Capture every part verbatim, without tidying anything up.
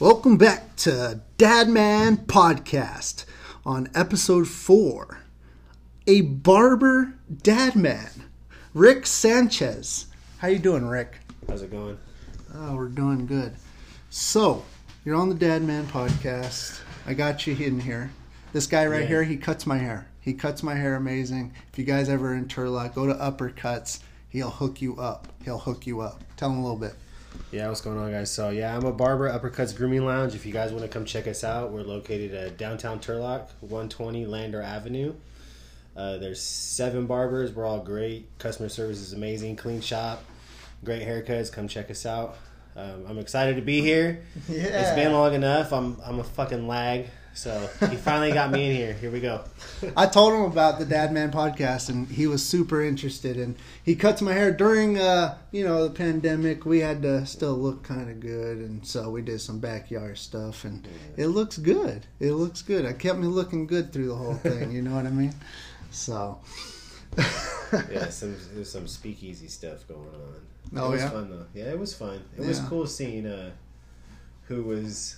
Welcome back to Dad Man Podcast on episode four. A barber dad man, Rick Sanchez. How you doing, Rick? How's it going? Oh, we're doing good. So, you're on the Dad Man Podcast. I got you in here. This guy right yeah. here, he cuts my hair. He cuts my hair amazing. If you guys ever in Turlock, go to Uppercuts. He'll hook you up. He'll hook you up. Tell him a little bit. Yeah, what's going on, guys? So, yeah, I'm a barber, Uppercuts Grooming Lounge. If you guys want to come check us out, we're located at downtown Turlock, one twenty Lander Avenue. Uh, there's seven barbers. We're all great. Customer service is amazing. Clean shop. Great haircuts. Come check us out. Um, I'm excited to be here. Yeah. It's been long enough. I'm I'm a fucking lag. So he finally got me in here. Here we go. I told him about the Dad Man Podcast, and he was super interested. And he cuts my hair during, uh, you know, the pandemic. We had to still look kind of good, and so we did some backyard stuff, and yeah. It looks good. It looks good. It kept me looking good through the whole thing. You know what I mean? So. yeah, some there's some speakeasy stuff going on. Oh, it was yeah? fun though. Yeah, it was fun. It yeah. was cool seeing uh, who was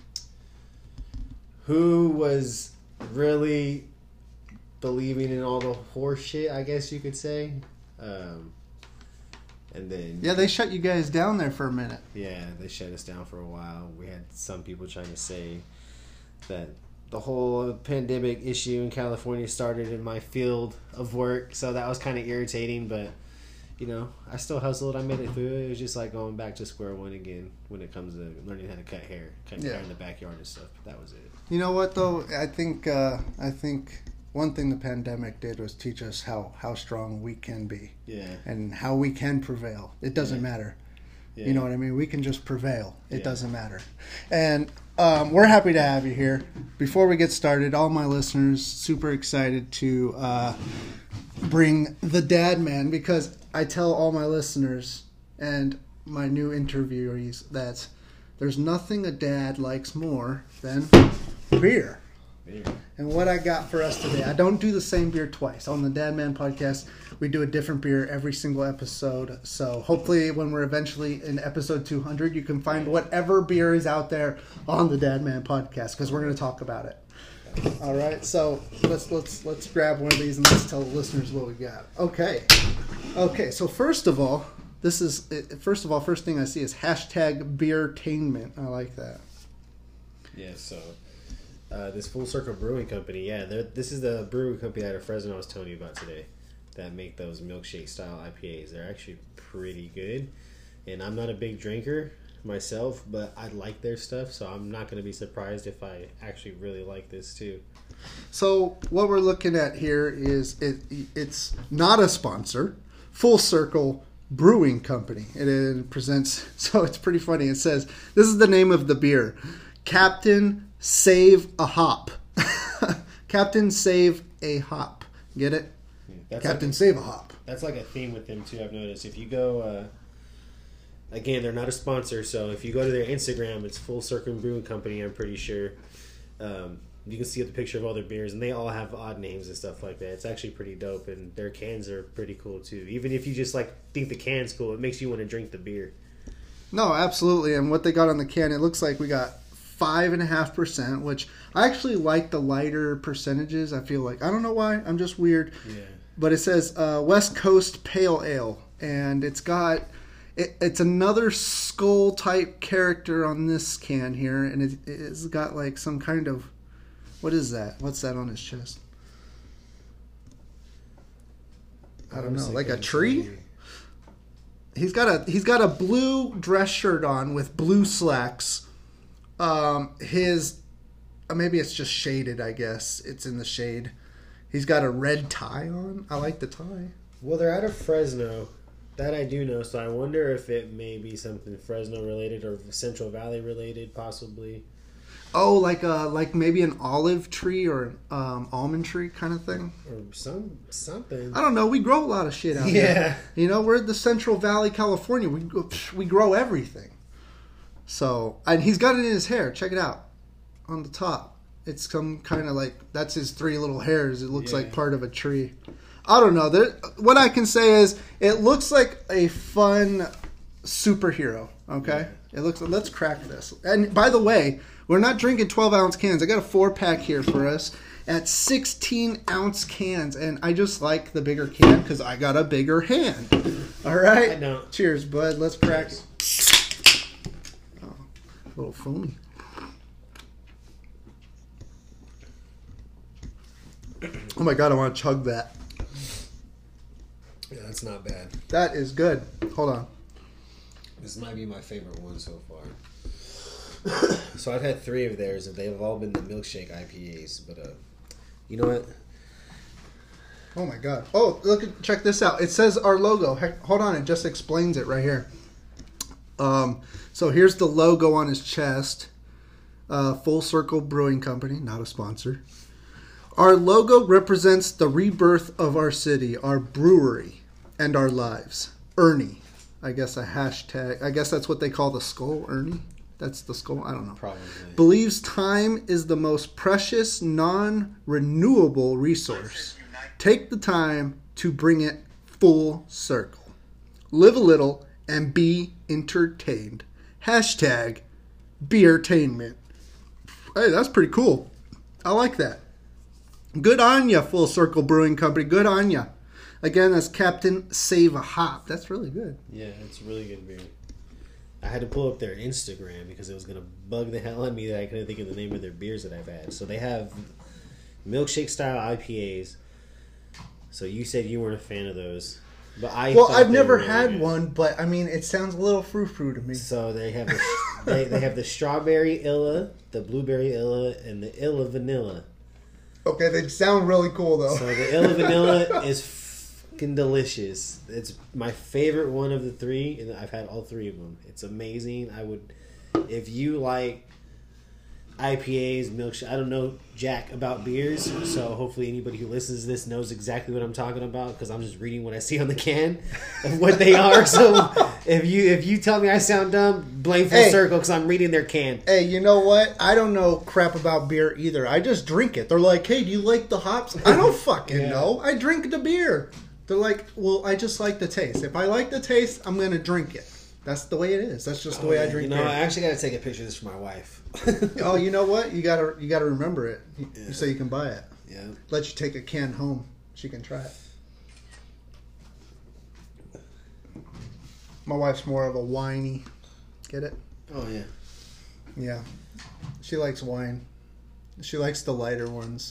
who was really believing in all the horse shit, I guess you could say. Um, and then yeah, they shut you guys down there for a minute. Yeah, they shut us down for a while. We had some people trying to say that the whole pandemic issue in California started in my field of work, so that was kind of irritating, but you know, I still hustled. I made it through it. It was just like going back to square one again when it comes to learning how to cut hair, cut yeah. hair in the backyard and stuff. But that was it. You know what though? I think uh, I think one thing the pandemic did was teach us how, how strong we can be. Yeah. And how we can prevail. It doesn't yeah. matter. Yeah. You know what I mean? We can just prevail. It yeah. doesn't matter. And um, we're happy to have you here. Before we get started, all my listeners, super excited to uh, bring the Dad Man, because I tell all my listeners and my new interviewees that there's nothing a dad likes more than beer. beer. And what I got for us today, I don't do the same beer twice. On the Dad Man Podcast, we do a different beer every single episode. So hopefully when we're eventually in episode two hundred, you can find whatever beer is out there on the Dad Man Podcast, because we're going to talk about it. All right, so let's let's let's grab one of these and let's tell the listeners what we got. Okay, okay. So first of all, this is first of all first thing I see is hashtag beertainment. I like that. Yeah. So uh, this Full Circle Brewing Company, yeah, this is the brewing company out of Fresno I was telling you about today that make those milkshake style I P As. They're actually pretty good, and I'm not a big drinker myself, but I like their stuff, so I'm not going to be surprised if I actually really like this too. So what we're looking at here is it, it's not a sponsor. Full Circle Brewing Company. It, it presents, so it's pretty funny. It says, this is the name of the beer, Captain Save a Hop. Captain Save a Hop. Get it? That's Captain like a, Save a Hop. That's like a theme with them too, I've noticed. If you go... Uh, Again, they're not a sponsor, so if you go to their Instagram, it's Full Circle Brewing Company, I'm pretty sure. Um, you can see the picture of all their beers, and they all have odd names and stuff like that. It's actually pretty dope, and their cans are pretty cool, too. Even if you just like think the can's cool, it makes you want to drink the beer. No, absolutely, and what they got on the can, it looks like we got five point five percent, which I actually like the lighter percentages. I feel like, I don't know why, I'm just weird. Yeah. But it says uh, West Coast Pale Ale, and it's got... It, it's another skull type character on this can here, and it, it's got like some kind of, what is that? What's that on his chest? I don't know, like a tree. He's got a he's got a blue dress shirt on with blue slacks. Um, his uh, maybe it's just shaded. I guess it's in the shade. He's got a red tie on. I like the tie. Well, they're out of Fresno. That I do know, so I wonder if it may be something Fresno related or Central Valley related, possibly. Oh, like a like maybe an olive tree or an um, almond tree kind of thing, or some something. I don't know. We grow a lot of shit out yeah. here. Yeah, you know, we're in the Central Valley, California. We we grow everything. So, and he's got it in his hair. Check it out on the top. It's some kind of like that's his three little hairs. It looks yeah. like part of a tree. I don't know. There, what I can say is it looks like a fun superhero, okay? It looks. Let's crack this. And by the way, we're not drinking twelve ounce cans. I got a four pack here for us at sixteen ounce cans, and I just like the bigger can because I got a bigger hand. All right. I don't. Cheers, bud. Let's crack it. Oh, a little foamy. Oh my god, I want to chug that. Yeah, that's not bad. That is good. Hold on. This might be my favorite one so far. So I've had three of theirs, and they've all been the milkshake I P As. But uh, you know what? Oh my god! Oh, look! At, check this out. It says our logo. Heck, hold on, it just explains it right here. Um, so here's the logo on his chest. Uh, Full Circle Brewing Company, not a sponsor. Our logo represents the rebirth of our city, our brewery, and our lives. Ernie. I guess a hashtag. I guess that's what they call the skull, Ernie. That's the skull. I don't know. Probably. Believes time is the most precious, non-renewable resource. Take the time to bring it full circle. Live a little and be entertained. Hashtag beertainment. Hey, that's pretty cool. I like that. Good on ya, Full Circle Brewing Company. Good on ya. Again, that's Captain Save a Hop. That's really good. Yeah, it's really good beer. I had to pull up their Instagram because it was going to bug the hell out of me that I couldn't think of the name of their beers that I've had. So they have milkshake style I P As. So you said you weren't a fan of those. But I Well, I've they never were really had good. one, but I mean, it sounds a little frou-frou to me. So they have the, they, they have the strawberry illa, the blueberry illa, and the illa vanilla. Okay, they sound really cool, though. So the illa vanilla is fucking delicious. It's my favorite one of the three, and I've had all three of them. It's amazing. I would, if you like I P As, milkshake. I don't know jack about beers, so hopefully anybody who listens to this knows exactly what I'm talking about because I'm just reading what I see on the can of what they are. So if you if you tell me I sound dumb, blame Full Hey. Circle because I'm reading their can. Hey, you know what? I don't know crap about beer either. I just drink it. They're like, hey, do you like the hops? I don't fucking Yeah. know. I drink the beer. They're like, well, I just like the taste. If I like the taste, I'm going to drink it. That's the way it is. That's just the way I drink You know, beer. I actually got to take a picture of this for my wife. Oh, you know what? You gotta you gotta remember it Yeah. so you can buy it. Yeah. Let you take a can home. She can try it. My wife's more of a winey. Get it? Oh yeah. Yeah. She likes wine. She likes the lighter ones.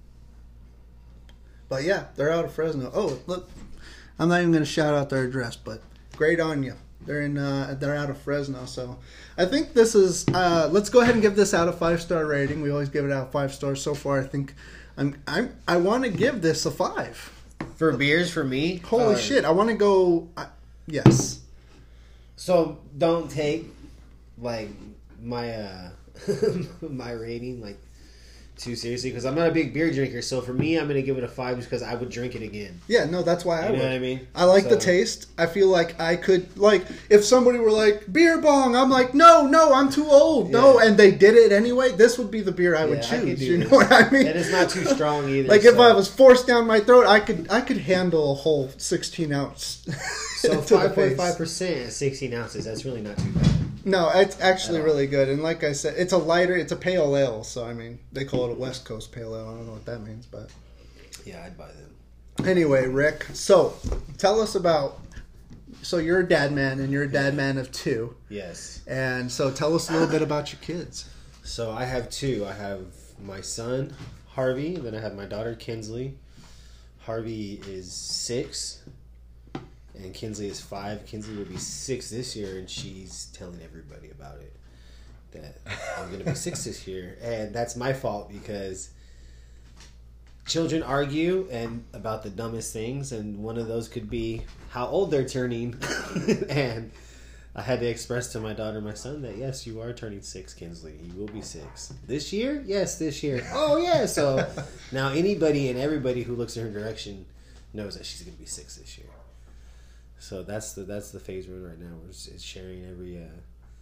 But yeah, they're out of Fresno. Oh, look. I'm not even going to shout out their address, but great on you. They're in. Uh, they're out of Fresno, so I think this is. Uh, let's go ahead and give this out a five star rating. We always give it out five stars. So far, I think I'm. I'm. I want to give this a five. For beers, for me, Holy uh, shit! I want to go. Uh, yes. So don't take like my uh my rating like too seriously because I'm not a big beer drinker. So for me, I'm gonna give it a five just because I would drink it again. Yeah. No, that's why I You would. know what I mean? I like the So- taste. I feel like I could like if somebody were like beer bong. I'm like no, no, I'm too old. No, Yeah. and they did it anyway. This would be the beer I would Yeah, I could choose. do You know this. what I mean? And it's not too strong either. Like if so- I was forced down my throat, I could I could handle a whole sixteen ounce. so to the five point face. five percent at sixteen ounces. That's really not too bad. No, it's actually At all. really good. And like I said, it's a lighter. It's a pale ale. So I mean, they call it a West Coast pale ale. I don't know what that means, but Yeah, I'd buy them. anyway, Rick. So tell us about. So you're a dad man, and you're a dad man of two. Yes. And so tell us a little bit about your kids. So I have two. I have my son Harvey, and then I have my daughter Kinsley. Harvey is six, and Kinsley is five. Kinsley will be six this year, and she's telling everybody about it that I'm going to be six this year, and that's my fault because children argue and about the dumbest things, and one of those could be how old they're turning, and I had to express to my daughter and my son that yes, you are turning six, Kinsley. You will be six this year. Yes, this year. Oh yeah. So now anybody and everybody who looks in her direction knows that she's going to be six this year. So that's the that's the phase we're in right now. We're just sharing every uh,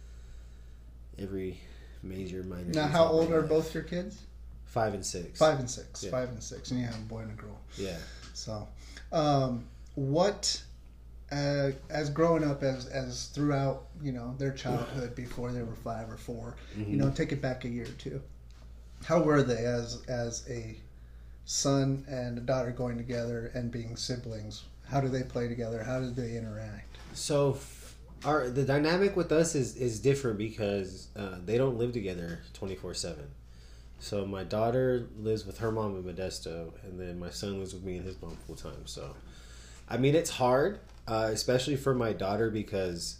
every major minor. Now, detail how of old my are life. both your kids? Five and six. Five and six. Yeah. Five and six, and you have a boy and a girl. Yeah. So, um, what uh, as growing up as as throughout, you know, their childhood before they were five or four, mm-hmm. you know, take it back a year or two. How were they as as a son and a daughter going together and being siblings? How do they play together? How do they interact? So, our the dynamic with us is is different because uh, they don't live together twenty-four seven. So my daughter lives with her mom in Modesto, and then my son lives with me and his mom full time. So, I mean, it's hard, uh, especially for my daughter, because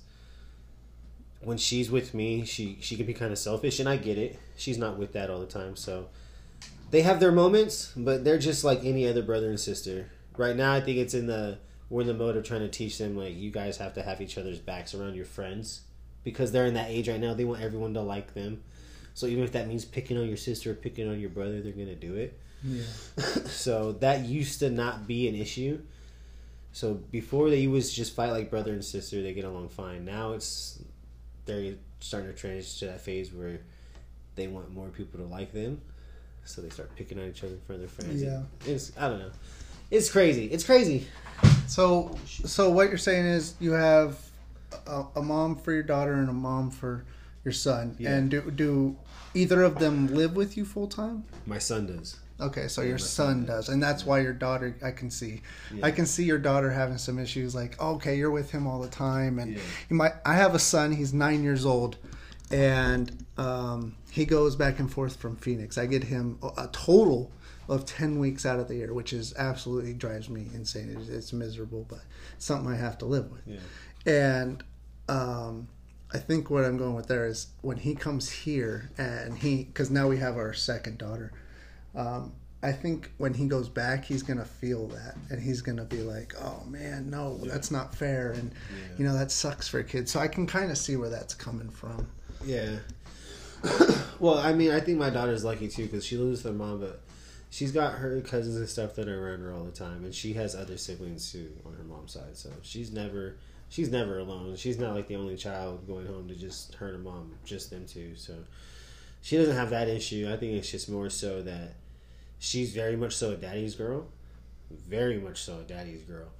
when she's with me, she, she can be kind of selfish, and I get it. She's not with that all the time. So they have their moments, but they're just like any other brother and sister. Right now, I think it's in the we're in the mode of trying to teach them, like, you guys have to have each other's backs around your friends, because they're in that age right now. They want everyone to like them. So even if that means picking on your sister or picking on your brother, they're going to do it. Yeah. So that used to not be an issue. So before they was just fight like brother and sister, they get along fine. Now it's they're starting to transition to that phase where they want more people to like them. So they start picking on each other in front of their friends. Yeah. It's, I don't know. It's crazy. It's crazy. So, so what you're saying is you have a, a mom for your daughter and a mom for your son. Yeah. And do do either of them live with you full time? My son does. Okay, so yeah, your son does. And that's why your daughter, I can see. Yeah. I can see your daughter having some issues like, okay, you're with him all the time. And yeah. you might, I have a son, he's nine years old, and um, he goes back and forth from Phoenix. I get him a total of ten weeks out of the year, which is absolutely drives me insane. It's, it's miserable, but it's something I have to live with. Yeah. And um, I think what I'm going with there is when he comes here and he, because now we have our second daughter, um, I think when he goes back, he's going to feel that. And he's going to be like, oh, man, no, yeah. that's not fair. And, yeah. you know, that sucks for kids. So I can kind of see where that's coming from. Yeah. Well, I mean, I think my daughter's lucky, too, because she lives with her mom, but she's got her cousins and stuff that are around her all the time. And she has other siblings, too, on her mom's side. So she's never... She's never alone. She's not like the only child going home to just her and her mom, just them two. So she doesn't have that issue. I think it's just more so that she's very much so a daddy's girl. Very much so a daddy's girl.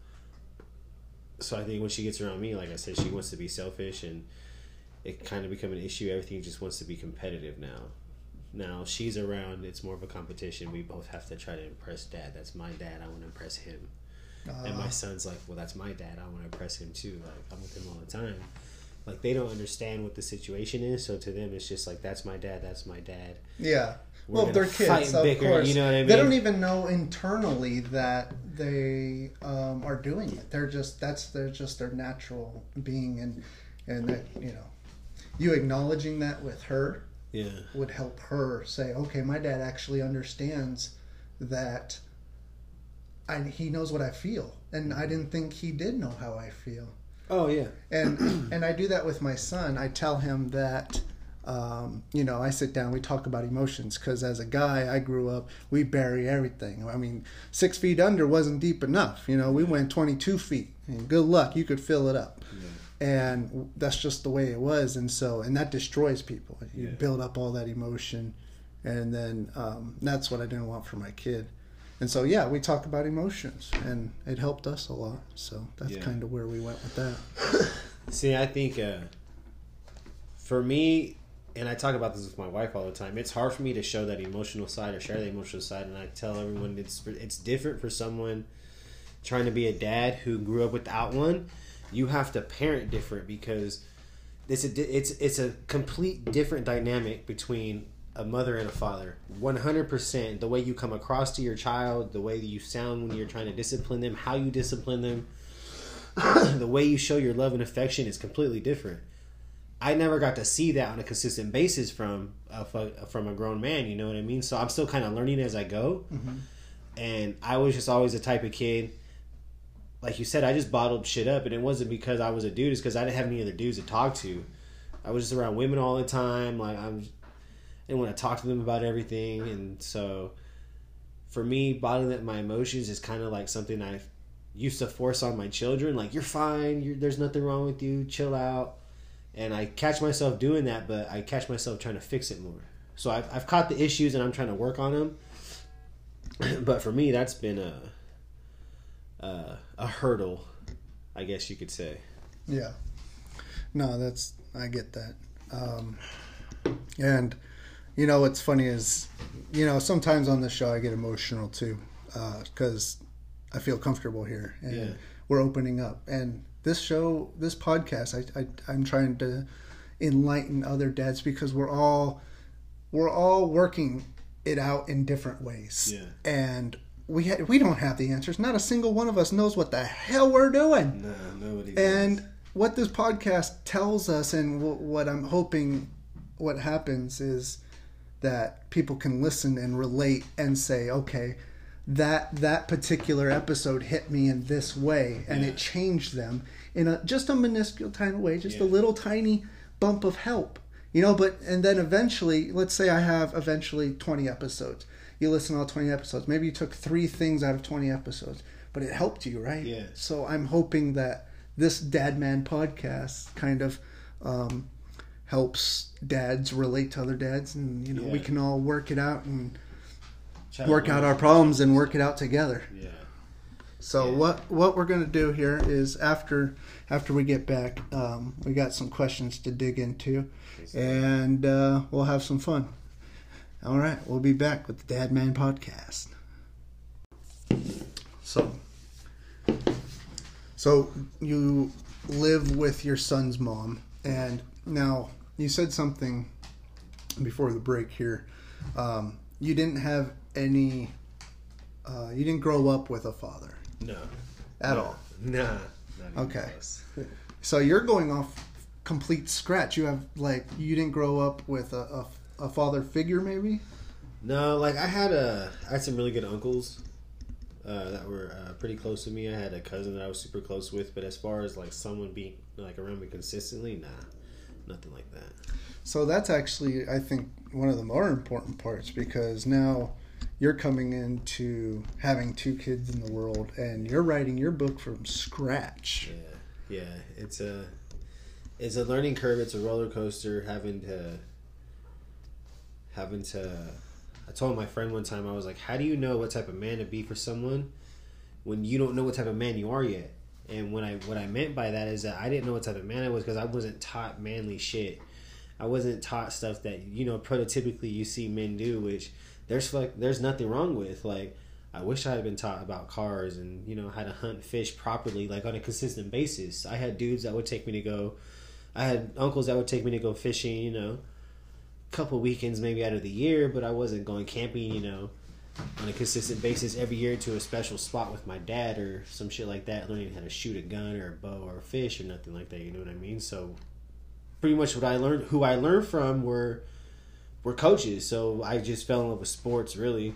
So I think when she gets around me, like I said, she wants to be selfish, and it kind of become an issue. Everything just wants to be competitive now. Now she's around, it's more of a competition. We both have to try to impress dad. That's my dad. I want to impress him. Uh, and my son's like, well, that's my dad. I want to impress him too. Like, I'm with him all the time. Like, they don't understand what the situation is, so to them, it's just like, that's my dad. That's my dad. Yeah. We're well, they're kids, of bicker, course. You know what I mean? They don't even know internally that they um, are doing it. They're just that's they're just their natural being, and and that, you know, you acknowledging that with her, yeah, would help her say, okay, my dad actually understands that. I, he knows what I feel, and I didn't think he did know how I feel. Oh yeah, and and I do that with my son. I tell him that, um, you know, I sit down, we talk about emotions, because as a guy, I grew up, we bury everything. I mean, six feet under wasn't deep enough. You know, we went twenty-two feet, and good luck, you could fill it up. Yeah. And that's just the way it was, and so and that destroys people. You yeah. build up all that emotion, and then um, that's what I didn't want for my kid. And so, yeah, we talk about emotions, and it helped us a lot. So that's yeah. kind of where we went with that. See, I think uh, for me, and I talk about this with my wife all the time, it's hard for me to show that emotional side or share the emotional side. And I tell everyone it's it's different for someone trying to be a dad who grew up without one. You have to parent different, because it's a, it's, it's a complete different dynamic between a mother and a father. one hundred percent. The way you come across to your child, the way that you sound when you're trying to discipline them, how you discipline them, the way you show your love and affection is completely different. I never got to see that on a consistent basis from a, from a grown man, you know what I mean? So I'm still kind of learning as I go. Mm-hmm. And I was just always the type of kid, like you said, I just bottled shit up. And it wasn't because I was a dude, it's because I didn't have any other dudes to talk to. I was just around women all the time. Like, I'm I didn't want to talk to them about everything. And so for me, bottling up my emotions is kind of like something I used to force on my children. Like, you're fine. You're, there's nothing wrong with you. Chill out. And I catch myself doing that, but I catch myself trying to fix it more. So I've, I've caught the issues, and I'm trying to work on them. But for me, that's been a, a, a hurdle I guess you could say. Yeah. No, that's I get that. Um, and you know what's funny is, you know, sometimes on this show I get emotional too, because uh, I feel comfortable here and yeah. we're opening up. And this show, this podcast, I, I I'm trying to enlighten other dads because we're all we're all working it out in different ways. Yeah. And we ha- we don't have the answers. Not a single one of us knows what the hell we're doing. No, nobody. And does. What this podcast tells us, and w- what I'm hoping, what happens is that people can listen and relate and say, okay, that that particular episode hit me in this way, and yeah. it changed them in a just a minuscule tiny way, just yeah. a little tiny bump of help, you know. But and then eventually, let's say I have eventually twenty episodes. You listen to all twenty episodes. Maybe you took three things out of twenty episodes, but it helped you, right? Yeah. So I'm hoping that this Dad Man podcast kind of um, helps dads relate to other dads, and you know yeah. we can all work it out and Try work out our problems and work it out together. Yeah. So yeah. what what we're gonna do here is after after we get back, um, we got some questions to dig into, and uh, we'll have some fun. All right, we'll be back with the Dad Man podcast. So. So you live with your son's mom, and now you said something before the break here. Um, you didn't have any. Uh, you didn't grow up with a father. No. At no. all. Nah. Not okay. Close. So you're going off complete scratch. You have like you didn't grow up with a, a, a father figure, maybe. No, like I had a I had some really good uncles. Uh, that were uh, pretty close to me. I had a cousin that I was super close with, but as far as like someone being like around me consistently, nah, nothing like that. So that's actually, I think, one of the more important parts, because now you're coming into having two kids in the world, and you're writing your book from scratch. Yeah, yeah, it's a it's a learning curve. It's a roller coaster. Having to having to. I told my friend one time, I was like, how do you know what type of man to be for someone when you don't know what type of man you are yet? And when I what I meant by that is that I didn't know what type of man I was because I wasn't taught manly shit. I wasn't taught stuff that, you know, prototypically you see men do, which there's like there's nothing wrong with. Like, I wish I had been taught about cars and, you know, how to hunt fish properly, like on a consistent basis. I had dudes that would take me to go, I had uncles that would take me to go fishing, you know, couple weekends maybe out of the year, but I wasn't going camping, you know, on a consistent basis every year to a special spot with my dad or some shit like that, learning how to shoot a gun or a bow or a fish or nothing like that, you know what I mean? So pretty much what I learned, who I learned from were were coaches. So I just fell in love with sports, really.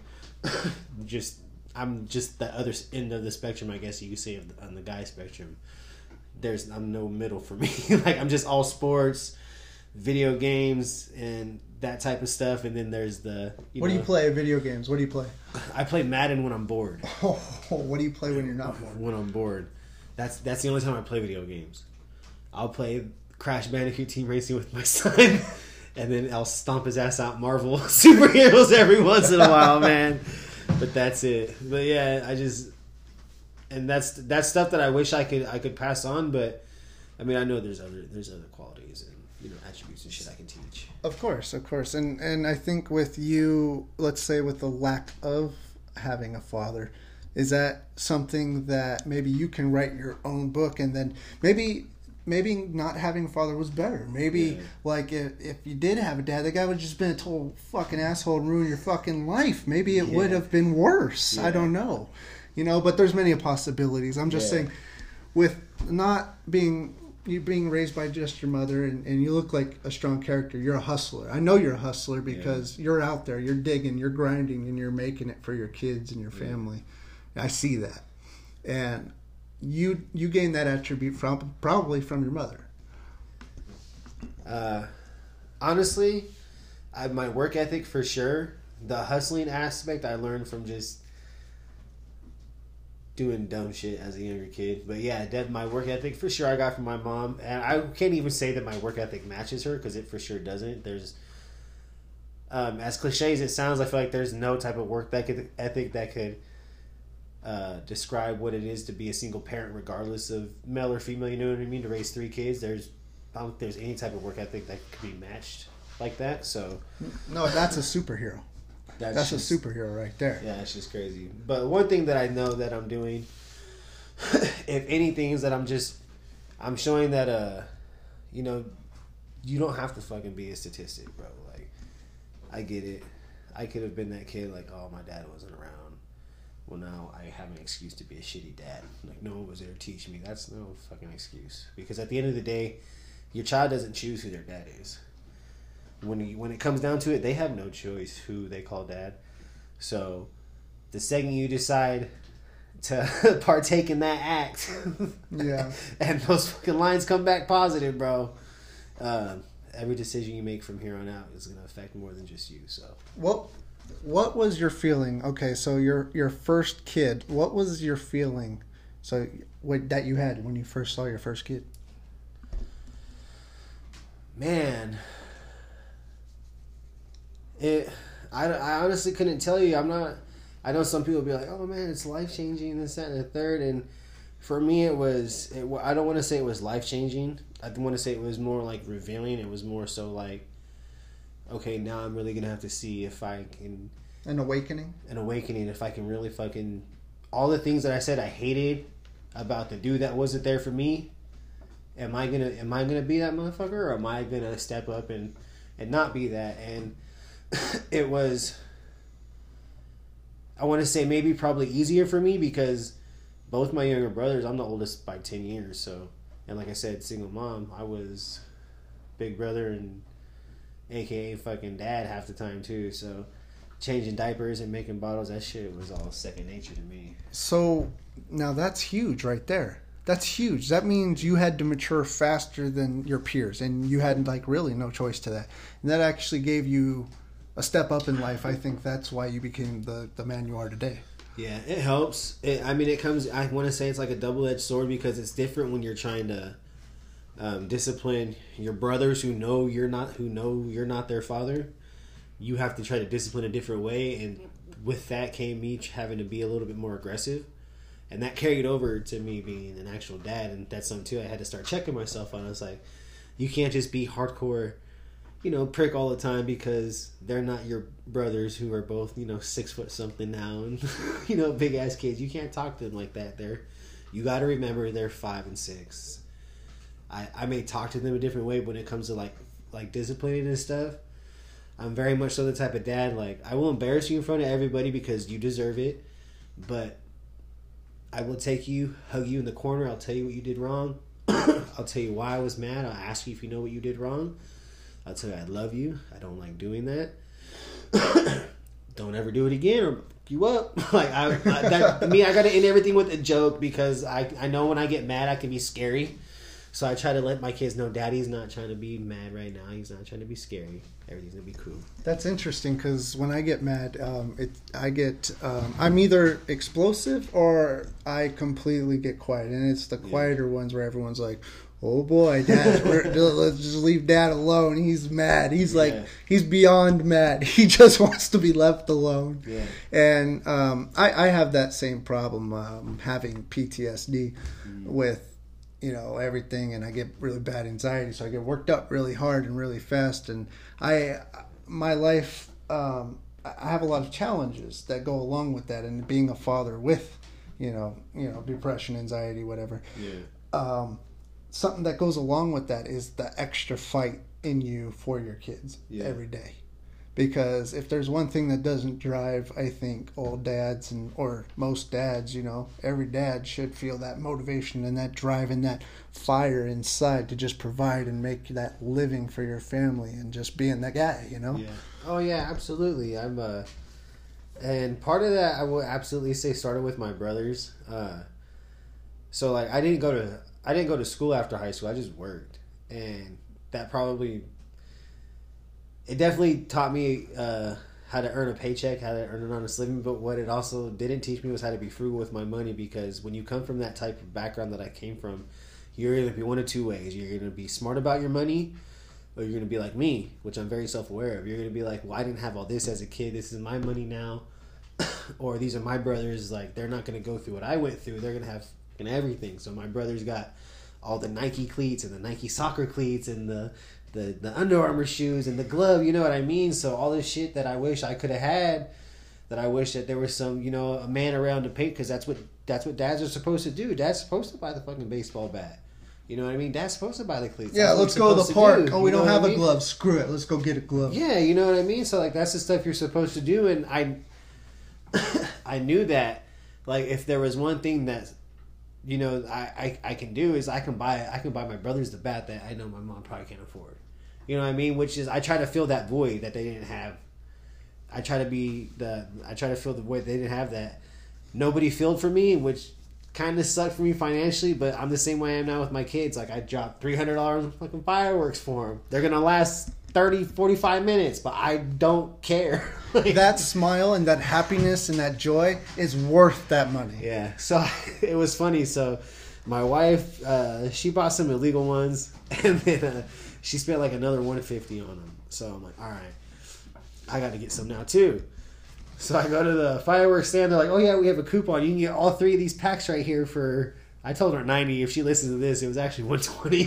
just I'm just the other end of the spectrum, I guess you could say, on the guy spectrum. There's I'm no middle for me. Like, I'm just all sports, video games, and that type of stuff. And then there's the you what know, do you play? Video games. What do you play? I play Madden when I'm bored. Oh, what do you play when you're not bored? When I'm bored, that's that's the only time I play video games. I'll play Crash Bandicoot Team Racing with my son, and then I'll stomp his ass out Marvel superheroes every once in a while, man. But that's it. But yeah, I just and that's that's stuff that I wish I could I could pass on. But I mean, I know there's other there's other qualities and, you know, attributes and shit I can teach. Of course, of course. And and I think with you, let's say with the lack of having a father, is that something that maybe you can write your own book, and then maybe maybe not having a father was better. Maybe yeah. like if, if you did have a dad, that guy would have just been a total fucking asshole and ruin your fucking life. Maybe it yeah. would have been worse. Yeah. I don't know. You know, but there's many possibilities. I'm just yeah. saying, with not being you being raised by just your mother, and, and you look like a strong character. You're a hustler. I know you're a hustler because yeah. you're out there, you're digging, you're grinding, and you're making it for your kids and your family. Yeah. I see that. And you you gain that attribute from probably from your mother. Uh, honestly, I, my work ethic for sure. The hustling aspect I learned from just doing dumb shit as a younger kid. But yeah, that my work ethic for sure I got from my mom, and I can't even say that my work ethic matches her because it for sure doesn't. There's um, as cliche as it sounds, I feel like there's no type of work that could, ethic that could uh, describe what it is to be a single parent, regardless of male or female. You know what I mean? To raise three kids, there's I don't think there's any type of work ethic that could be matched like that. So no, that's a superhero. That's, that's just, a superhero right there. Yeah, it's just crazy. But one thing that I know that I'm doing, if anything, is that I'm just I'm showing that uh, you know, you don't have to fucking be a statistic, bro. Like, I get it. I could have been that kid like, oh, my dad wasn't around. Well, now I have an excuse to be a shitty dad. Like, no one was there to teach me. That's no fucking excuse. Because at the end of the day, your child doesn't choose who their dad is. When you, when it comes down to it, they have no choice who they call dad. So, the second you decide to partake in that act, yeah, and those fucking lines come back positive, bro, uh, every decision you make from here on out is going to affect more than just you. So, well, what was your feeling? Okay, so your your first kid. What was your feeling? So what that you had when you first saw your first kid? Man, it. I, I honestly couldn't tell you. I'm not. I know some people be like, "Oh man, it's life changing," this, that, and the third. And for me, it was. It, I don't want to say it was life changing. I want to say it was more like revealing. It was more so like, okay, now I'm really gonna have to see if I can. An awakening. An awakening. If I can really fucking all the things that I said I hated about the dude that wasn't there for me. Am I gonna Am I gonna be that motherfucker, or am I gonna step up and and not be that? And it was. I want to say maybe probably easier for me because both my younger brothers, I'm the oldest by ten years. So, and like I said, single mom, I was big brother and A K A fucking dad half the time too. So, changing diapers and making bottles, that shit was all second nature to me. So, now that's huge right there. That's huge. That means you had to mature faster than your peers and you had like really no choice to that. And that actually gave you a step up in life. I think that's why you became the, the man you are today. Yeah, it helps. It, I mean, it comes. I want to say it's like a double-edged sword because it's different when you're trying to um, discipline your brothers who know you're not, who know you're not their father. You have to try to discipline a different way, and with that came me having to be a little bit more aggressive, and that carried over to me being an actual dad, and that's something too I had to start checking myself on. I was like, you can't just be hardcore, you know, prick all the time because they're not your brothers who are both, you know, six foot something now and, you know, big ass kids. You can't talk to them like that. They're, you got to remember they're five and six. I, I may talk to them a different way when it comes to like, like disciplining and stuff. I'm very much so the type of dad, like, I will embarrass you in front of everybody because you deserve it, but I will take you, hug you in the corner. I'll tell you what you did wrong. I'll tell you why I was mad. I'll ask you if you know what you did wrong. I'll tell you I love you. I don't like doing that. Don't ever do it again or fuck you up. Like I, I that, me, I gotta end everything with a joke because I, I know when I get mad I can be scary. So I try to let my kids know Daddy's not trying to be mad right now. He's not trying to be scary. Everything's gonna be cool. That's interesting because when I get mad, um, it I get um, I'm either explosive or I completely get quiet, and it's the quieter yeah. ones where everyone's like, oh boy, Dad, we're, let's just leave Dad alone. He's mad. He's yeah. like, he's beyond mad. He just wants to be left alone. Yeah. And um, I, I have that same problem, um, having P T S D mm. with, you know, everything. And I get really bad anxiety. So I get worked up really hard and really fast. And I, my life, um, I have a lot of challenges that go along with that. And being a father with, you know, you know, depression, anxiety, whatever. Yeah. Um, Something that goes along with that is the extra fight in you for your kids yeah. every day. Because if there's one thing that doesn't drive, I think, old dads and or most dads, you know, every dad should feel that motivation and that drive and that fire inside to just provide and make that living for your family and just being that guy, you know? Yeah. Oh, yeah, absolutely. I'm, uh, and part of that I would absolutely say started with my brothers. Uh, so, like, I didn't go to... I didn't go to school after high school. I just worked. And that probably... It definitely taught me uh, how to earn a paycheck, how to earn an honest living. But what it also didn't teach me was how to be frugal with my money. Because when you come from that type of background that I came from, you're going to be one of two ways. You're going to be smart about your money, or you're going to be like me, which I'm very self-aware of. You're going to be like, well, I didn't have all this as a kid. This is my money now. or these are my brothers. Like they're not gonna go through what I went through. They're gonna have fucking everything. So my brother's got all the Nike cleats and the Nike soccer cleats and the the the Under Armour shoes and the glove. You know what I mean? So all this shit that I wish I could have had. That I wish that there was some, you know, a man around to pay, because that's what that's what dads are supposed to do. Dad's supposed to buy the fucking baseball bat. You know what I mean? Dad's supposed to buy the cleats. Yeah, that's let's go to the park. Oh, we don't have a mean? glove. Screw it. Let's go get a glove. Yeah, you know what I mean? So, like, that's the stuff you're supposed to do. And I I knew that, like, if there was one thing that, you know, I, I, I can do is I can buy I can buy my brothers the bat that I know my mom probably can't afford. You know what I mean? Which is, I try to fill that void that they didn't have. I try to be the. I try to fill the void. They didn't have that. Nobody filled for me, which kind of sucked for me financially. But I'm the same way I am now with my kids. Like I dropped three hundred dollars on fucking fireworks for them. They're gonna last thirty, forty-five minutes, but I don't care. Like, that smile and that happiness and that joy is worth that money. Yeah. So it was funny. So my wife, uh, she bought some illegal ones, and then uh, she spent like another one hundred fifty on them. So I'm like, all right. I got to get some now too. So I go to the fireworks stand. They're like, "Oh yeah, we have a coupon. You can get all three of these packs right here for." I told her ninety. If she listens to this, it was actually one twenty.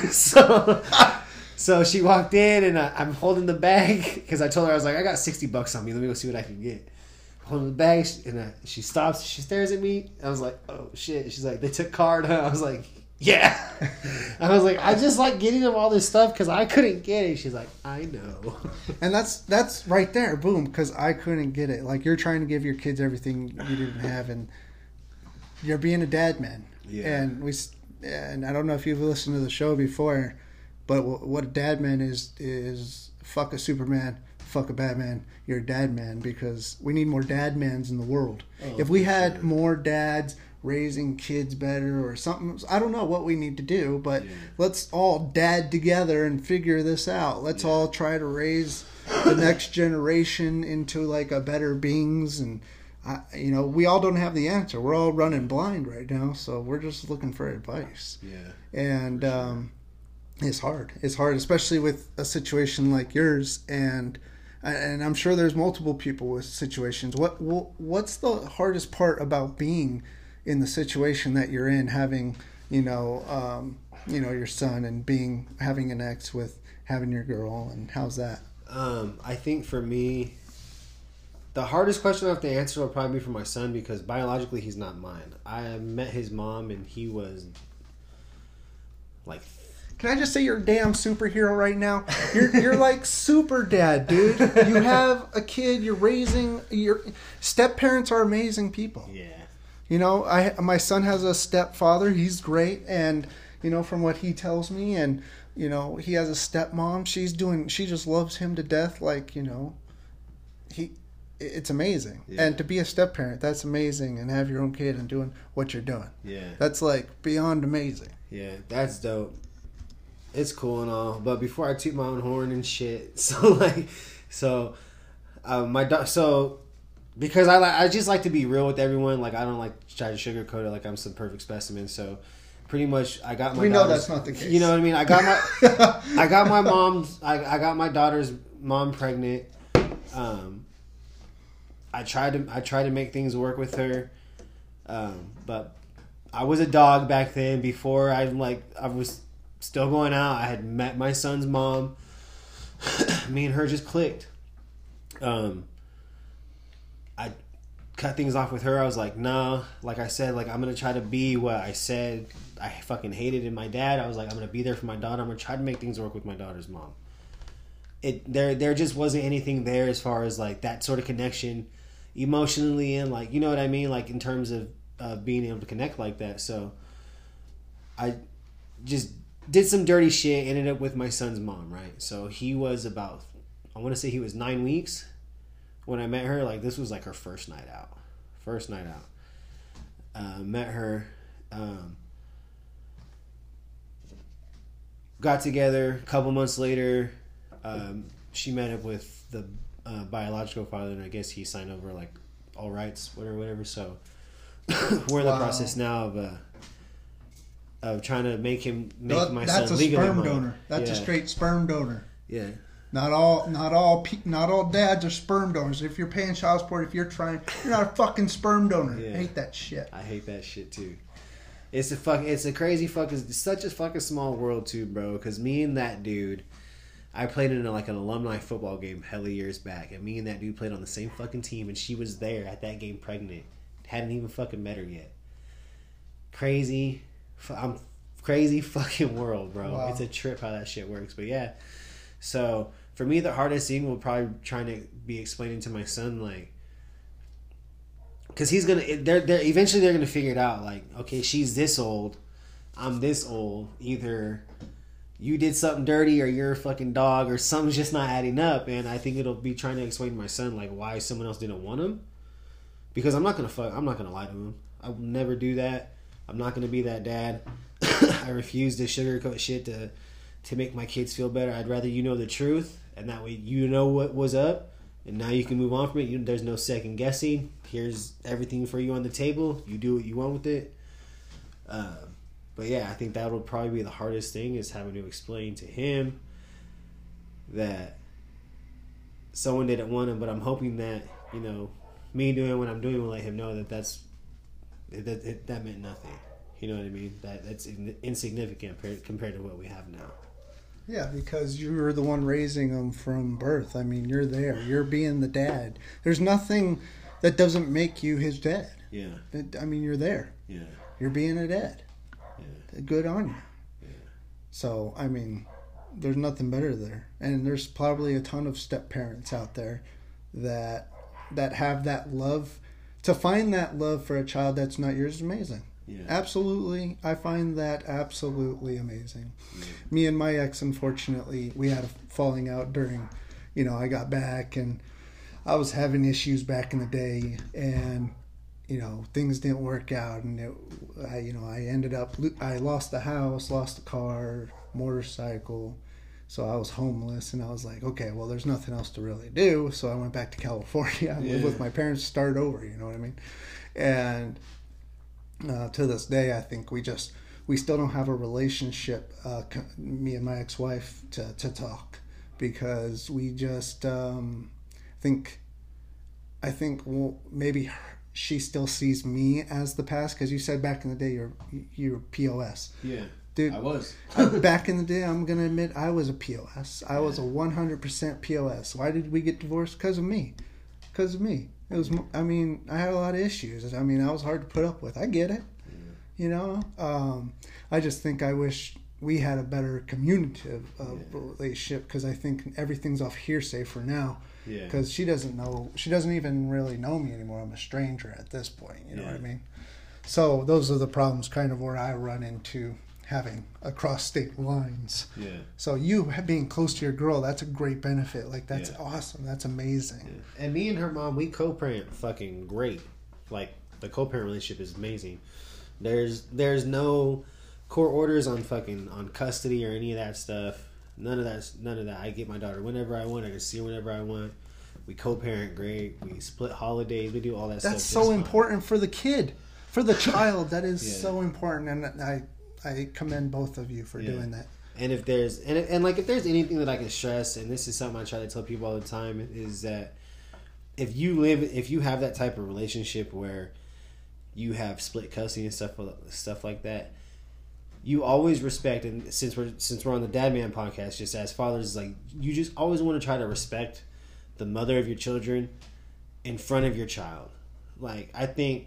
so, so she walked in, and I, I'm holding the bag because I told her I was like, "I got sixty bucks on me. Let me go see what I can get." Holding the bag, and I, she stops. She stares at me. I was like, "Oh shit!" She's like, "They took card." I was like, "Yeah." I was like, I just like getting them all this stuff because I couldn't get it. She's like, I know. And that's that's right there, boom, because I couldn't get it. Like, you're trying to give your kids everything you didn't have, and you're being a dad man. Yeah. And we and I don't know if you've listened to the show before, but what a dad man is is fuck a Superman, fuck a Batman. You're a dad man, because we need more dad mans in the world. Oh, if we had sure. more dads raising kids better or something, I don't know what we need to do, but yeah. let's all dad together and figure this out. Let's yeah. all try to raise the next generation into like a better beings. And I, you know, we all don't have the answer. We're all running blind right now, so we're just looking for advice. Yeah, and sure. um, it's hard. It's hard, especially with a situation like yours. And and I'm sure there's multiple people with situations. What what's the hardest part about being in the situation that you're in, having, you know, um, you know, your son and being, having an ex with having your girl, and how's that? Um, I think for me, the hardest question I have to answer will probably be for my son, because biologically he's not mine. I met his mom and he was like, can I just say you're a damn superhero right now? You're you're like super dad, dude. You have a kid, you're raising, your step parents are amazing people. Yeah. You know, I my son has a stepfather. He's great, and you know, from what he tells me, and you know, he has a stepmom. She's doing. She just loves him to death. Like, you know, he. It's amazing, yeah. And to be a step parent, that's amazing, and have your own kid and doing what you're doing. Yeah, that's like beyond amazing. Yeah, that's dope. It's cool and all, but before I toot my own horn and shit, so like, so, um, my do- so. Because I like, I just like to be real with everyone. Like, I don't like try to sugarcoat it like I'm some perfect specimen. So, pretty much, I got my. We know that's not the case. You know what I mean? I got my, I got my mom's. I, I got my daughter's mom pregnant. Um, I tried to I tried to make things work with her, um, but I was a dog back then. Before I like I was still going out. I had met my son's mom. Me and her just clicked. Um. I cut things off with her. I was like, nah, like I said, like, I'm going to try to be what I said I fucking hated in my dad. I was like, I'm going to be there for my daughter. I'm going to try to make things work with my daughter's mom. It there there just wasn't anything there as far as, like, that sort of connection emotionally and, like, you know what I mean? Like, in terms of uh, being able to connect like that. So, I just did some dirty shit, ended up with my son's mom, right? So, he was about, I want to say he was nine weeks. When I met her, like, this was like her first night out. First night out. Uh, met her. Um, got together. A couple months later, um, she met up with the uh, biological father, and I guess he signed over, like, all rights, whatever, whatever. So, we're in the wow. process now of uh, of trying to make him, make no, my that's son a legally sperm mine. donor. That's yeah. a straight sperm donor. Yeah. Not all, not all, not all dads are sperm donors. If you're paying child support, if you're trying, you're not a fucking sperm donor. Yeah. I hate that shit. I hate that shit too. It's a fuck. It's a crazy fucking. It's such a fucking small world too, bro. Because me and that dude, I played in a, like an alumni football game hella years back, and me and that dude played on the same fucking team, and she was there at that game pregnant. Hadn't even fucking met her yet. Crazy, I'm crazy fucking world, bro. Wow. It's a trip how that shit works. But yeah, so. For me, the hardest thing will probably trying to be explaining to my son, like, because he's gonna, they're, they're eventually they're gonna figure it out. Like, okay, she's this old, I'm this old. Either you did something dirty, or you're a fucking dog, or something's just not adding up. And I think it'll be trying to explain to my son like why someone else didn't want him. Because I'm not gonna fuck, I'm not gonna lie to him. I will never do that. I'm not gonna be that dad. I refuse to sugarcoat shit to to make my kids feel better. I'd rather you know the truth. And that way you know what was up, and now you can move on from it. You, there's no second guessing. Here's everything for you on the table. You do what you want with it. Uh, but yeah, I think that will probably be the hardest thing, is having to explain to him that someone didn't want him. But I'm hoping that, you know, me doing what I'm doing will let him know that that's that that, that meant nothing. You know what I mean? That that's insignificant compared to what we have now. Yeah, because you're the one raising them from birth. I mean, you're there. You're being the dad. There's nothing that doesn't make you his dad. Yeah. I mean, you're there. Yeah. You're being a dad. Yeah. Good on you. Yeah. So, I mean, there's nothing better there. And there's probably a ton of step parents out there that that have that love. To find that love for a child that's not yours is amazing. Yeah. Absolutely. I find that absolutely amazing. Yeah. Me and my ex, unfortunately, we had a falling out during, you know, I got back and I was having issues back in the day, and, you know, things didn't work out, and it, I, you know, I ended up, I lost the house, lost the car, motorcycle, so I was homeless, and I was like, okay, well, there's nothing else to really do, so I went back to California. I yeah. lived with my parents to start over, you know what I mean? And Uh, to this day, I think we just we still don't have a relationship, uh, me and my ex-wife, to, to talk, because we just um, think I think well, maybe she still sees me as the past, because you said back in the day you're you're P O S. Yeah, dude, I was. Back in the day, I'm gonna admit I was a P O S. I yeah. was a one hundred percent P O S. Why did we get divorced? Because of me. Because of me. It was. I mean, I had a lot of issues. I mean, I was hard to put up with. I get it. Yeah. You know. Um, I just think I wish we had a better communicative uh, yeah. relationship, because I think everything's off hearsay for now. Yeah. Because she doesn't know. She doesn't even really know me anymore. I'm a stranger at this point. You know yeah. what I mean? So those are the problems, kind of where I run into having across state lines. Yeah. So you being close to your girl, that's a great benefit. Like, that's yeah. awesome. That's amazing. Yeah. And me and her mom, we co-parent fucking great. Like, the co-parent relationship is amazing. There's there's no court orders on fucking on custody or any of that stuff. None of that. None of that. I get my daughter whenever I want. I can see her whenever I want. We co-parent great. We split holidays. We do all that that's stuff. That's so important for the kid, for the child. That is yeah. so important, and I. I commend both of you for yeah. doing that. And if there's and and like if there's anything that I can stress, and this is something I try to tell people all the time, is that if you live if you have that type of relationship where you have split custody and stuff stuff like that, you always respect. And since we're since we're on the Dad Man podcast, just as fathers, like, you just always want to try to respect the mother of your children in front of your child. Like, I think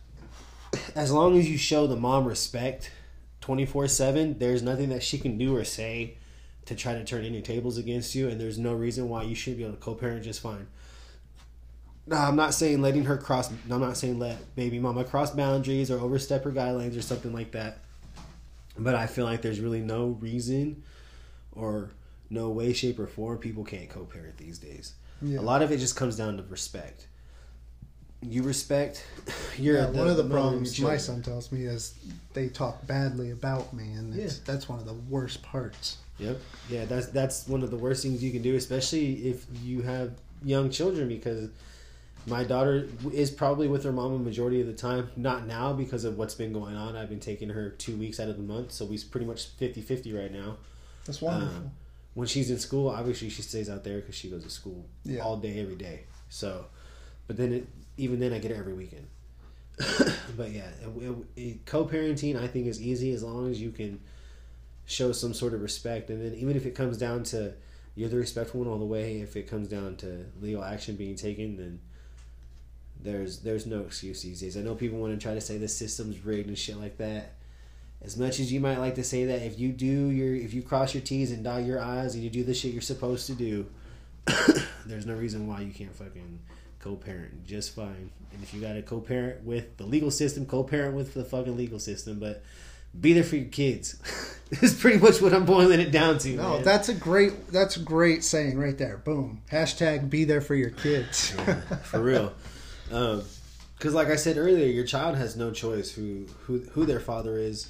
as long as you show the mom respect twenty-four seven, there's nothing that she can do or say to try to turn any tables against you, and there's no reason why you should be able to co-parent just fine. Now, I'm not saying letting her cross, I'm not saying let baby mama cross boundaries or overstep her guidelines or something like that, but I feel like there's really no reason or no way, shape, or form people can't co-parent these days. Yeah. A lot of it just comes down to respect. You respect your yeah, one of the problems my son tells me is they talk badly about me, and that's, yeah. that's one of the worst parts. Yep. Yeah, that's that's one of the worst things you can do, especially if you have young children, because my daughter is probably with her mom a majority of the time. Not now because of what's been going on. I've been taking her two weeks out of the month, so we're pretty much fifty-fifty right now. That's wonderful. Um, when she's in school, obviously she stays out there because she goes to school yeah. all day, every day. So, but then it, even then I get her every weekend. But yeah, it, it, it, co-parenting I think is easy as long as you can show some sort of respect. And then even if it comes down to you're the respectful one all the way, if it comes down to legal action being taken, then there's there's no excuse these days. I know people want to try to say the system's rigged and shit like that. As much as you might like to say that, if you do your, if you cross your T's and dot your I's and you do the shit you're supposed to do, there's no reason why you can't fucking co-parent just fine. And if you got to co-parent with the legal system, co-parent with the fucking legal system, but be there for your kids. That's pretty much what I'm boiling it down to. No, man. that's a great, that's a great saying right there. Boom. Hashtag be there for your kids. Yeah, for real. Um, because like I said earlier, your child has no choice who, who, who their father is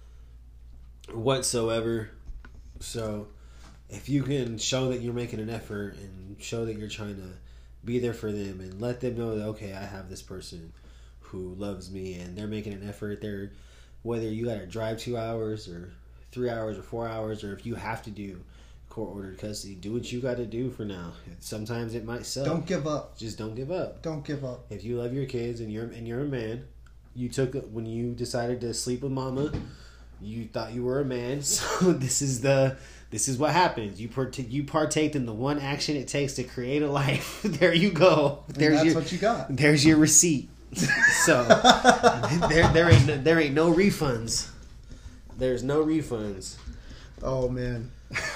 whatsoever. So if you can show that you're making an effort and show that you're trying to be there for them and let them know that, okay, I have this person who loves me and they're making an effort. They're, whether you got to drive two hours or three hours or four hours, or if you have to do court-ordered custody, do what you got to do for now. Sometimes it might suck. Don't give up. Just don't give up. Don't give up. If you love your kids and you're and you're a man, you took when you decided to sleep with mama, you thought you were a man. So this is the this is what happens. You part you partake in the one action it takes to create a life. There you go. There's and that's your, what you got. There's your receipt. So there there ain't no, there ain't no refunds. There's no refunds. Oh man.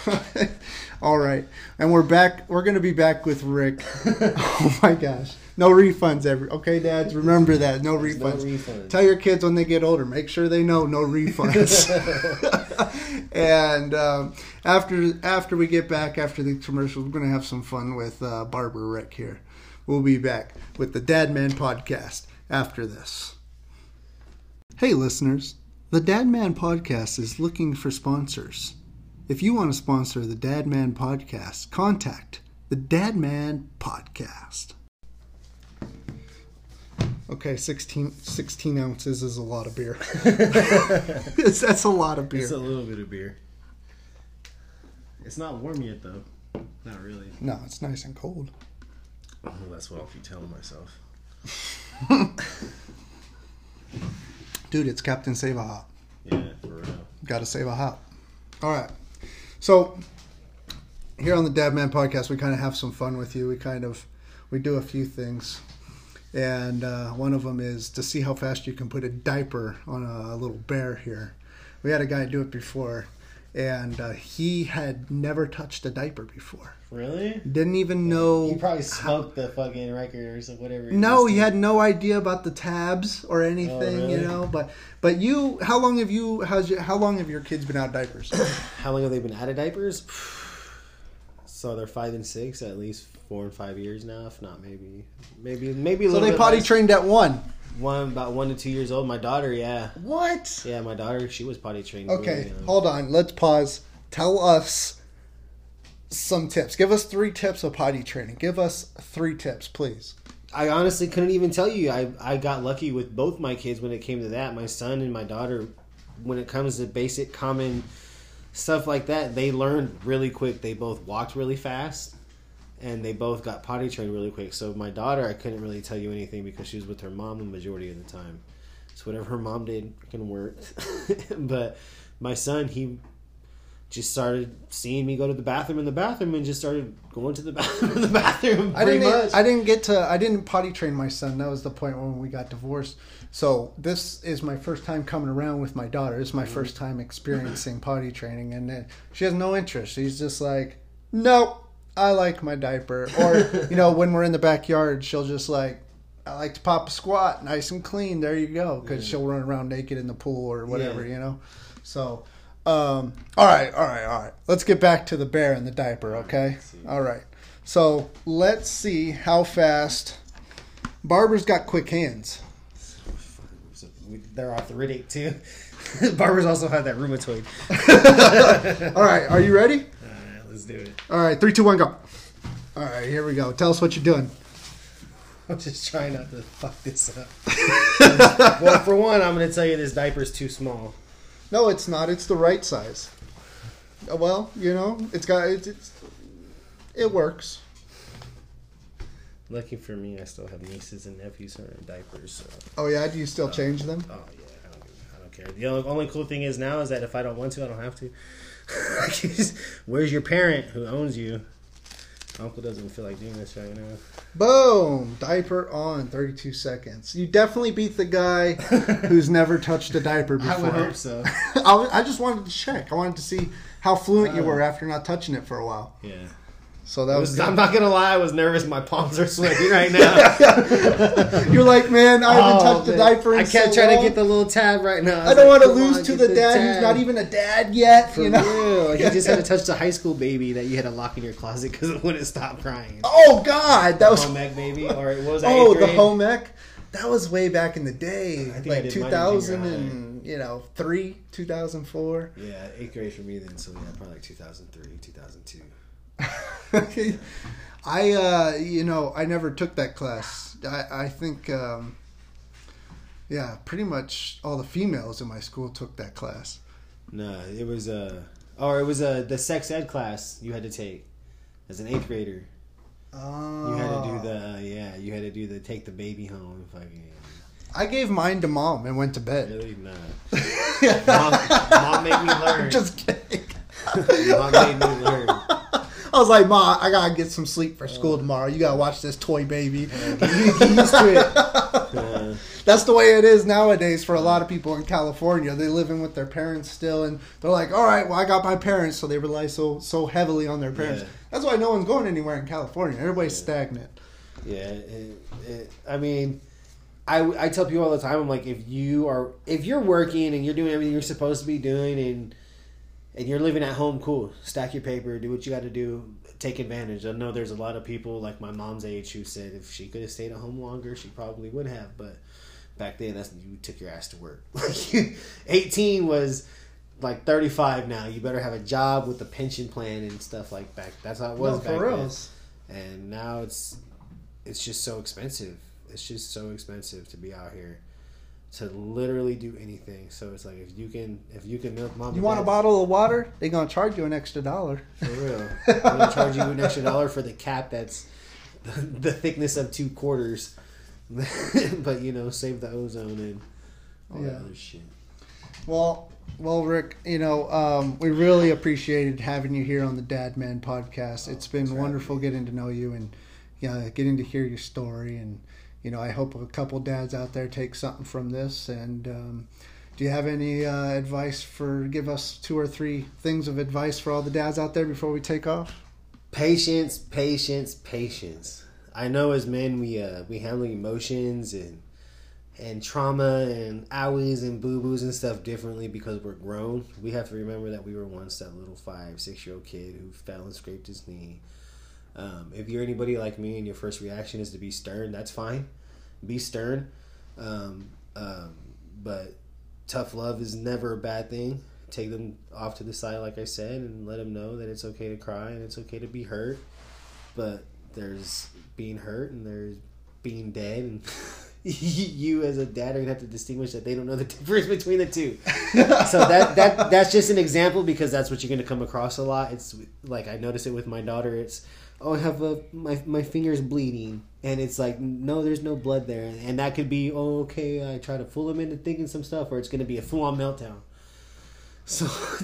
All right, and we're back. We're gonna be back with Rick. Oh my gosh, no refunds ever. Okay, dads, remember that. No refunds. No refunds. Tell your kids when they get older, make sure they know no refunds. And um, after after we get back after the commercials, we're gonna have some fun with uh, Barber Rick here. We'll be back with the Dad Man Podcast after this. Hey, listeners, the Dad Man Podcast is looking for sponsors. If you want to sponsor the Dad Man Podcast, contact the Dad Man Podcast. Okay, sixteen, sixteen ounces is a lot of beer. That's a lot of beer. It's a little bit of beer. It's not warm yet, though. Not really. No, it's nice and cold. Oh, that's what I'll keep telling myself. Dude, it's Captain Save a Hop. Yeah, for real. Gotta save a hop. All right. So, here on the Dad Man Podcast, we kind of have some fun with you. We kind of, we do a few things. And uh, one of them is to see how fast you can put a diaper on a little bear here. We had a guy do it before, and uh, he had never touched a diaper before. Really? Didn't even know. He probably smoked how, the fucking record or something, whatever. No, he had no idea about the tabs or anything, oh, really? You know. But but you, how long have you? How's your, how long have your kids been out of diapers? How long have they been out of diapers? So they're five and six, at least four and five years now, if not maybe, maybe, maybe a so little. So they bit potty less. trained at one. One about one to two years old. My daughter, yeah. What? Yeah, my daughter, she was potty trained. Okay, really hold on. Let's pause. Tell us some tips. Give us three tips of potty training. Give us three tips, please. I honestly couldn't even tell you. I, I got lucky with both my kids when it came to that. My son and my daughter, when it comes to basic, common stuff like that, they learned really quick. They both walked really fast, and they both got potty trained really quick. So my daughter, I couldn't really tell you anything because she was with her mom the majority of the time. So whatever her mom did freaking worked. But my son, he just started seeing me go to the bathroom in the bathroom and just started going to the bathroom in the bathroom. I didn't. Much. I didn't get to. I didn't potty train my son. That was the point when we got divorced. So this is my first time coming around with my daughter. It's my mm-hmm. first time experiencing potty training, and then she has no interest. She's just like, nope, I like my diaper. Or you know, when we're in the backyard, she'll just like, I like to pop a squat, nice and clean. There you go, because yeah. she'll run around naked in the pool or whatever, yeah. you know. So. Um, all right, all right, all right. Let's get back to the bear and the diaper, okay? All right. So let's see how fast. Barber's got quick hands. They're arthritic too. Barbers also have that rheumatoid. All right, are you ready? All right, let's do it. All right, three, two, one, go. All right, here we go. Tell us what you're doing. I'm just trying not to fuck this up. Well, for one, I'm going to tell you this diaper's too small. No, it's not. It's the right size. well, you know, it's got it's, it's it works. Lucky for me, I still have nieces and nephews who are in diapers. So. Oh yeah, do you still uh, change them? Oh yeah, I don't, I don't care. The only, only cool thing is now is that if I don't want to, I don't have to. Where's your parent who owns you? Uncle doesn't feel like doing this right now. Boom! Diaper on, thirty-two seconds. You definitely beat the guy who's never touched a diaper before. I would hope so. I, I just wanted to check. I wanted to see how fluent uh, you were after not touching it for a while. Yeah. So that was. was I'm not gonna lie. I was nervous. My palms are sweating right now. You're like, man, I haven't oh, touched a diaper in I can't so try long. to get the little tab right now. I, I don't like, want to lose on, to the, the dad tab. who's not even a dad yet. For you know, real. He just had to touch the high school baby that you had to lock in your closet because it wouldn't stop crying. Oh God, that was home ec baby, or it was. Oh, the home ec. That was way back in the day, I think like I two thousand and you know three, two thousand four. Yeah, eighth grade for me then. So yeah, probably like two thousand three, two thousand two. I, uh, you know, I never took that class. I, I think, um, yeah, pretty much all the females in my school took that class. No, it was, uh, or it was uh, the sex ed class you had to take as an eighth grader. Oh. You had to do the, uh, yeah, you had to do the take the baby home. Fucking. I gave mine to mom and went to bed. Really? Nah. mom, mom made me learn. Just kidding. Mom made me learn. I was like, Ma, I gotta get some sleep for school tomorrow. You gotta watch this toy baby. Get used to it. Uh, That's the way it is nowadays for a lot of people in California. They live in with their parents still, and they're like, all right, well, I got my parents, so they rely so so heavily on their parents. Yeah. That's why no one's going anywhere in California. Everybody's yeah. stagnant. Yeah, it, it, I mean, I, I tell people all the time, I'm like, if you are, if you're working and you're doing everything you're supposed to be doing, and and you're living at home, cool. Stack your paper, do what you got to do, take advantage. I know there's a lot of people like my mom's age who said if she could have stayed at home longer, she probably would have. But back then, that's you took your ass to work. Like eighteen was like thirty-five now. You better have a job with a pension plan and stuff like back. That's how it was no, back for then. real. And now it's it's just so expensive. It's just so expensive to be out here. To literally do anything, so it's like if you can, if you can milk mom. You want a bottle of water? They're gonna charge you an extra dollar. For real, they're gonna charge you an extra dollar for the cap that's the, the thickness of two quarters. But you know, save the ozone and all yeah. that other shit. Well, well, Rick, you know, um, we really appreciated having you here on the Dad Man podcast. It's been wonderful getting to know you and yeah, getting to hear your story and. You know, I hope a couple dads out there take something from this. And um, do you have any uh, advice for, give us two or three things of advice for all the dads out there before we take off? Patience, patience, patience. I know as men we uh, we handle emotions and and trauma and owies and boo-boos and stuff differently because we're grown. We have to remember that we were once that little five, six-year-old kid who fell and scraped his knee. Um, if you're anybody like me and your first reaction is to be stern, that's fine. Be stern. Um, um, but tough love is never a bad thing. Take them off to the side, like I said, and let them know that it's okay to cry and it's okay to be hurt. But there's being hurt and there's being dead. And you as a dad are going to have to distinguish that they don't know the difference between the two. So that, that that's just an example because that's what you're going to come across a lot. It's like I notice it with my daughter. It's oh, I have a my my finger's bleeding, and it's like no, there's no blood there, and that could be oh, okay. I try to fool him into thinking some stuff, or it's going to be a full on meltdown. So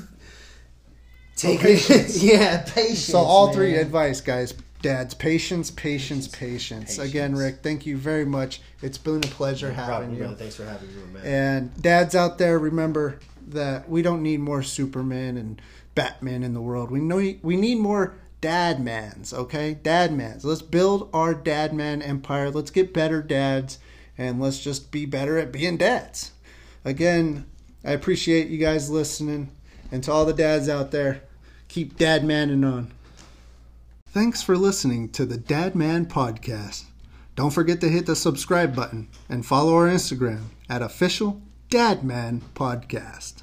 take so patience. yeah, patience. So all man. three advice, guys. Dads, patience, patience, patience, patience. Again, Rick, thank you very much. It's been a pleasure no having problem, you. Brother. Thanks for having me, man. And dads out there, remember that we don't need more Superman and Batman in the world. We know we need more dad mans, okay? Dad mans. Let's build our dad man empire. Let's get better dads, and let's just be better at being dads. Again, I appreciate you guys listening. And to all the dads out there, keep dad manning on. Thanks for listening to the Dad Man Podcast. Don't forget to hit the subscribe button and follow our Instagram at official Dad Man Podcast.